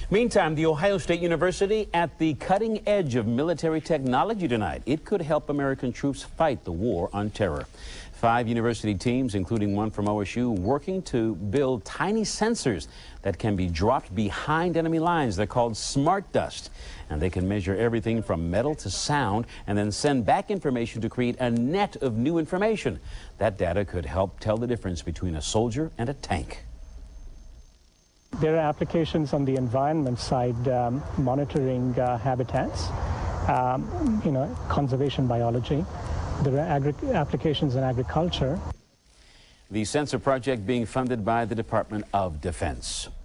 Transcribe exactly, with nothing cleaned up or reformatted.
Meantime, the Ohio State University at the cutting edge of military technology tonight. It could help American troops fight the war on terror. Five university teams, including one from O S U, working to build tiny sensors that can be dropped behind enemy lines. They're called Smart Dust, and they can measure everything from metal to sound and then send back information to create a net of new information. That data could help tell the difference between a soldier and a tank. There are applications on the environment side, um, monitoring uh, habitats, um, you know, conservation biology. There are agri applications in agriculture. The sensor project being funded by the Department of Defense.